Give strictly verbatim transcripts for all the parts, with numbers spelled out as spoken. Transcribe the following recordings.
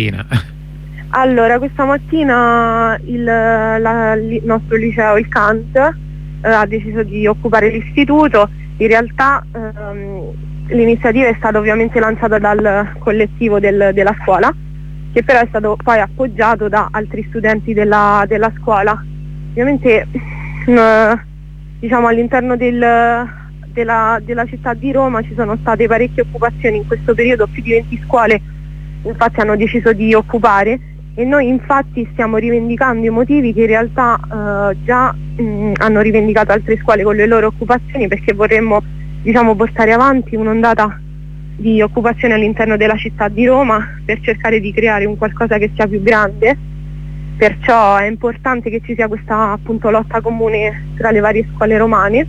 Allora, questa mattina il, la, il nostro liceo, il Kant, eh, ha deciso di occupare l'istituto. In realtà ehm, l'iniziativa è stata ovviamente lanciata dal collettivo del, della scuola, che però è stato poi appoggiato da altri studenti della, della scuola. Ovviamente eh, diciamo all'interno del, della, della città di Roma ci sono state parecchie occupazioni in questo periodo, più di venti scuole infatti hanno deciso di occupare, e noi infatti stiamo rivendicando i motivi che in realtà eh, già mh, hanno rivendicato altre scuole con le loro occupazioni, perché vorremmo diciamo portare avanti un'ondata di occupazione all'interno della città di Roma per cercare di creare un qualcosa che sia più grande. Perciò è importante che ci sia questa appunto lotta comune tra le varie scuole romane,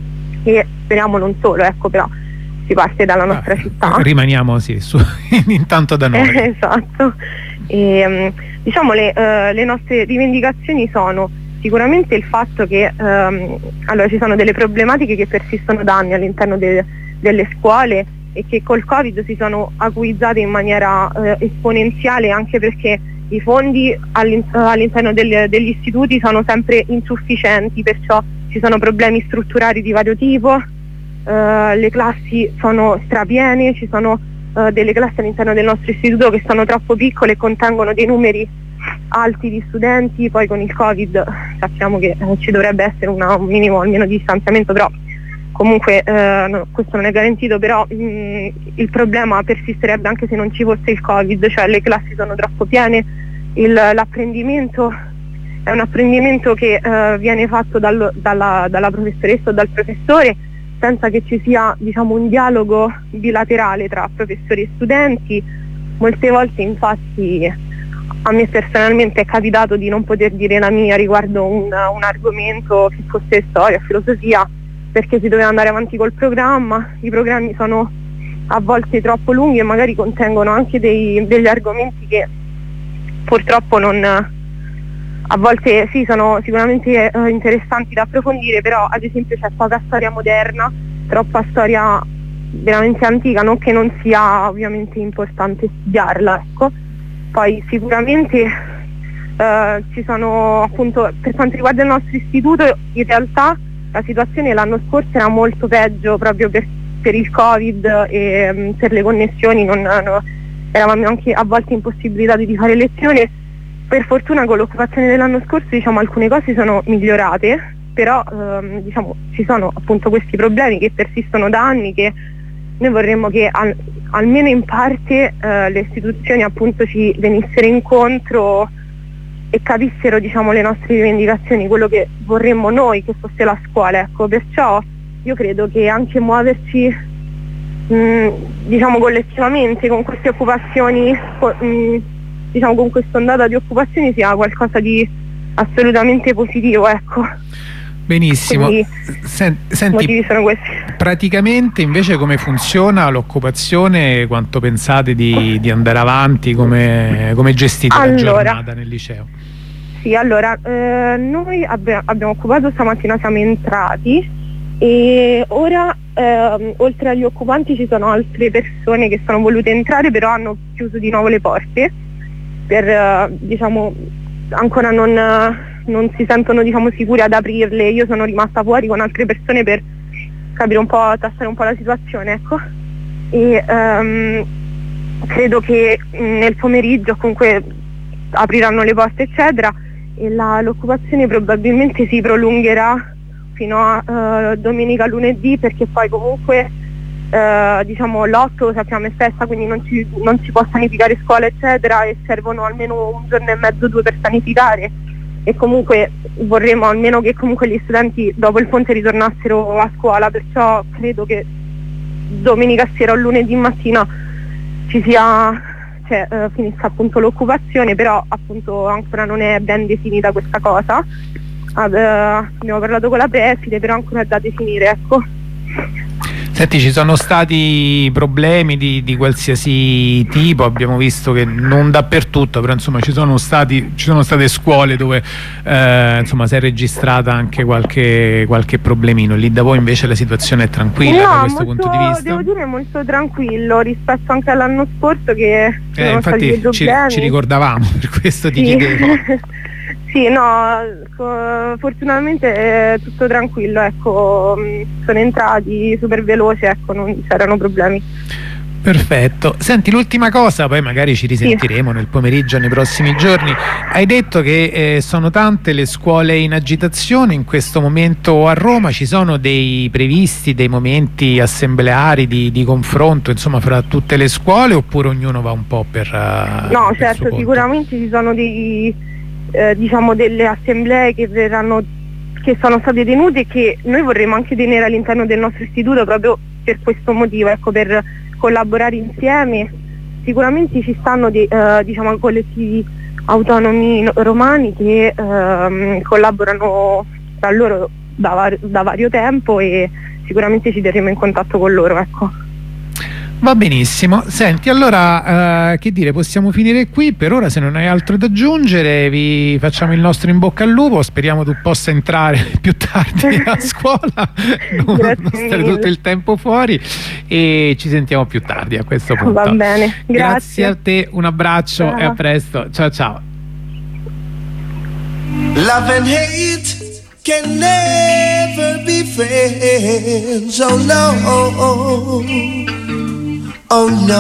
e speriamo non solo, ecco, però si parte dalla nostra ah, città. Rimaniamo sì, su, intanto da noi. Eh, esatto. E, diciamo le, uh, le nostre rivendicazioni sono sicuramente il fatto che um, allora ci sono delle problematiche che persistono da anni all'interno de, delle scuole e che col Covid si sono acuizzate in maniera uh, esponenziale, anche perché i fondi all'interno degli, degli istituti sono sempre insufficienti, perciò ci sono problemi strutturali di vario tipo, uh, le classi sono strapiene, ci sono uh, delle classi all'interno del nostro istituto che sono troppo piccole e contengono dei numeri alti di studenti. Poi con il Covid sappiamo che uh, ci dovrebbe essere una, un minimo almeno di distanziamento, però comunque uh, no, questo non è garantito, però mh, il problema persisterebbe anche se non ci fosse il Covid, cioè le classi sono troppo piene, il, l'apprendimento è un apprendimento che uh, viene fatto dal, dalla, dalla professoressa o dal professore senza che ci sia diciamo un dialogo bilaterale tra professori e studenti. Molte volte infatti a me personalmente è capitato di non poter dire la mia riguardo un, un argomento che fosse storia, filosofia, perché si doveva andare avanti col programma. I programmi sono a volte troppo lunghi e magari contengono anche dei, degli argomenti che purtroppo non, a volte sì, sono sicuramente eh, interessanti da approfondire, però ad esempio c'è poca storia moderna, troppa storia veramente antica, non che non sia ovviamente importante studiarla, ecco. Poi sicuramente eh, ci sono appunto, per quanto riguarda il nostro istituto, in realtà la situazione l'anno scorso era molto peggio proprio per, per il Covid e mh, per le connessioni, non, no, eravamo anche a volte impossibilitati di fare lezione. Per fortuna con l'occupazione dell'anno scorso diciamo alcune cose sono migliorate, però ehm, diciamo ci sono appunto questi problemi che persistono da anni, che noi vorremmo che al, almeno in parte eh, le istituzioni appunto ci venissero incontro e capissero diciamo le nostre rivendicazioni, quello che vorremmo noi che fosse la scuola, ecco. Perciò io credo che anche muoverci mh, diciamo collettivamente con queste occupazioni, con, mh, diciamo con questa ondata di occupazioni sia qualcosa di assolutamente positivo, ecco. Benissimo. Sen- senti, sono questi. Praticamente invece come funziona l'occupazione? Quanto pensate di, di andare avanti? Come, come gestite allora, la giornata nel liceo? Sì, allora eh, noi abbi- abbiamo occupato stamattina, siamo entrati e ora eh, oltre agli occupanti ci sono altre persone che sono volute entrare, però hanno chiuso di nuovo le porte per eh, diciamo ancora non, non si sentono diciamo sicuri ad aprirle. Io sono rimasta fuori con altre persone per capire un po', tastare un po' la situazione, ecco. E um, credo che nel pomeriggio comunque apriranno le porte eccetera, e la, l'occupazione probabilmente si prolungherà fino a uh, domenica, lunedì, perché poi comunque uh, diciamo l'otto sappiamo è festa, quindi non, ci, non si può sanificare scuola eccetera, e servono almeno un giorno e mezzo, due per sanificare, e comunque vorremmo almeno che comunque gli studenti dopo il ponte ritornassero a scuola. Perciò credo che domenica sera o lunedì mattina ci sia, cioè uh, finisca appunto l'occupazione, però appunto ancora non è ben definita questa cosa. Uh, abbiamo parlato con la preside, però ancora è da definire, ecco. Senti, ci sono stati problemi di, di qualsiasi tipo, abbiamo visto che non dappertutto, però insomma ci sono stati ci sono state scuole dove eh, insomma si è registrata anche qualche, qualche problemino. Lì da voi invece la situazione è tranquilla, no, da questo molto, punto di vista? devo dire molto tranquillo rispetto anche all'anno scorso, che ci eh, sono infatti stati dei problemi. Ci, ci ricordavamo, per questo ti sì. chiedevo. Sì, no, fortunatamente è tutto tranquillo, ecco, sono entrati super veloci, ecco, non c'erano problemi. Perfetto. Senti, l'ultima cosa, poi magari ci risentiremo sì. nel pomeriggio, nei prossimi giorni. Hai detto che eh, sono tante le scuole in agitazione in questo momento a Roma. Ci sono dei previsti dei momenti assembleari di, di confronto, insomma, fra tutte le scuole, oppure ognuno va un po' per uh, no, per certo, sicuramente ci sono dei Eh, diciamo delle assemblee che verranno, che sono state tenute e che noi vorremmo anche tenere all'interno del nostro istituto proprio per questo motivo, ecco, per collaborare insieme. Sicuramente ci stanno dei, eh, diciamo, collettivi autonomi romani che ehm, collaborano tra loro da, var- da vario tempo e sicuramente ci terremo in contatto con loro, ecco. Va benissimo. Senti, allora eh, che dire, possiamo finire qui per ora, se non hai altro da aggiungere. Vi facciamo il nostro in bocca al lupo, speriamo tu possa entrare più tardi a scuola, non, non stare tutto il tempo fuori, e ci sentiamo più tardi a questo punto. Va bene, grazie, grazie a te, un abbraccio. Ciao. E a presto, ciao ciao. Love and hate can never be friends, oh no. Oh no.